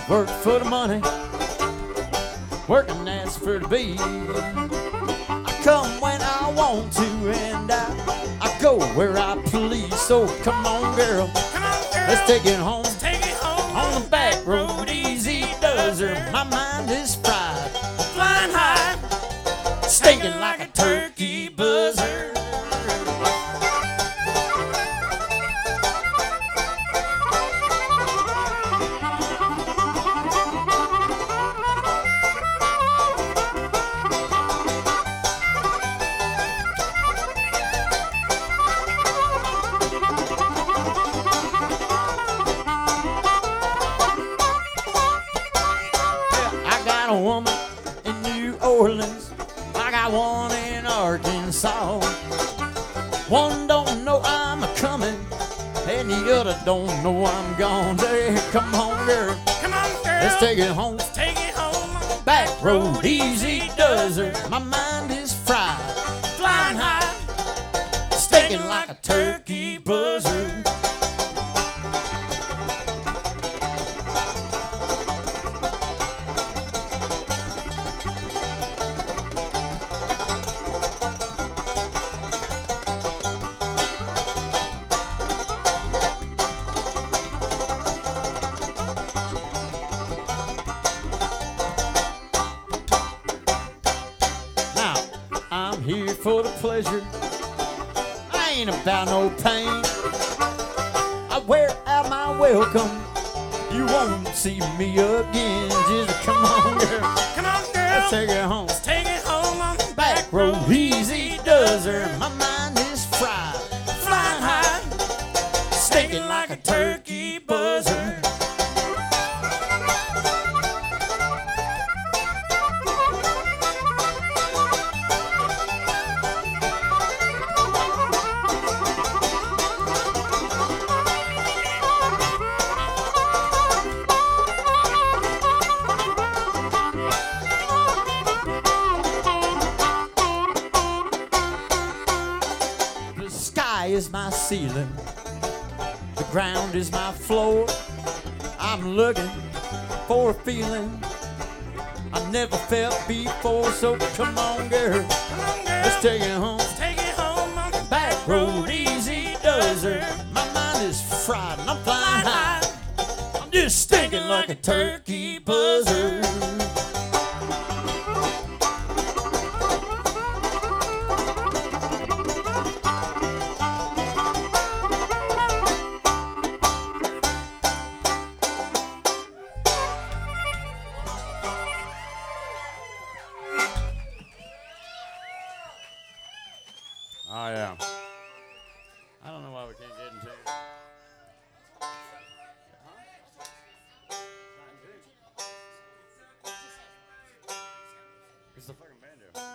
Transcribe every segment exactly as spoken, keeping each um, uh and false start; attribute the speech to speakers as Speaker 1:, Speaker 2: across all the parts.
Speaker 1: Work for the money, working that's for the beat. I come when I want to and I, I go where I please. So come on, girl,
Speaker 2: Come on, girl.
Speaker 1: let's take it home.
Speaker 2: Let's take it home.
Speaker 1: On the back road, easy does her. My mind is fried,
Speaker 2: Flying high,
Speaker 1: stinking like a turkey buzzer. I got a woman in New Orleans, I got one in Arkansas. One don't know I'm a coming, and the other don't know I'm gone. Hey, come on, girl,
Speaker 2: come on, girl.
Speaker 1: let's take it home.
Speaker 2: Let's take it home.
Speaker 1: Back road, easy does her. My mind is fried,
Speaker 2: Flying high,
Speaker 1: stinking like a turkey buzzer. Now, I'm here for the pleasure. I ain't about no pain. I wear out my welcome. You won't see me again. Just come on, girl.
Speaker 2: come on, girl.
Speaker 1: Let's take it home.
Speaker 2: Let's take it home on the
Speaker 1: Back road, easy does her. My mind is fried,
Speaker 2: Flying high,
Speaker 1: stinking like a turkey buzzer. The sky is my ceiling, the ground is my floor. I'm looking for a feeling I never felt before. So come on, girl,
Speaker 2: come on, girl.
Speaker 1: let's take it home.
Speaker 2: Let's take it home on the
Speaker 1: Back road, easy does her. My mind is fried and I'm flying high. I'm just stinking like a turkey buzzer. Oh yeah. I don't know why we can't get into it. It's the fucking banjo.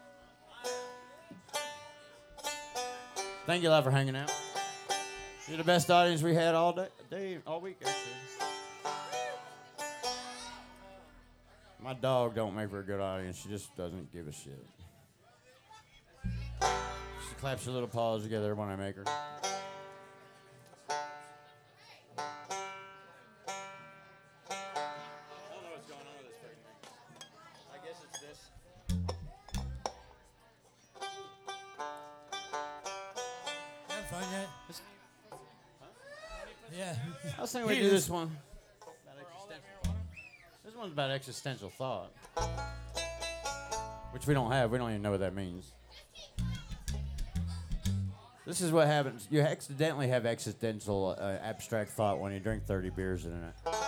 Speaker 1: Thank you a lot for hanging out. You're the best audience we had all day, day all week actually. My dog don't make for a good audience. She just doesn't give a shit. She claps her little paws together when I make her. I don't know what's going on with this fucking thing. I guess it's this.
Speaker 3: Having fun yet? Yeah.
Speaker 1: I was thinking we do this one. This one's about existential thought, which we don't have. We don't even know what that means. This is what happens. You accidentally have existential, uh, abstract thought when you drink thirty beers in a night.